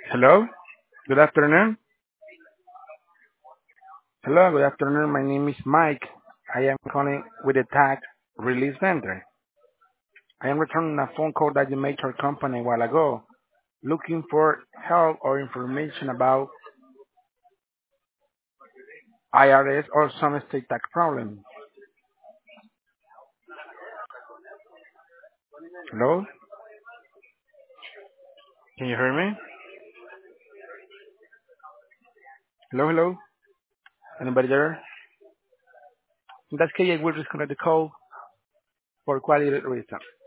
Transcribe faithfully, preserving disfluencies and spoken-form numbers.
Hello, good afternoon. Hello, good afternoon. My name is Mike. I am calling with the tag release vendor. I am returning a phone call that you made to our company a while ago, looking for help or information about I R S or some state tax problem. Hello, can you hear me? Hello, hello. Anybody there? In that case, I will disconnect the call for quality reason.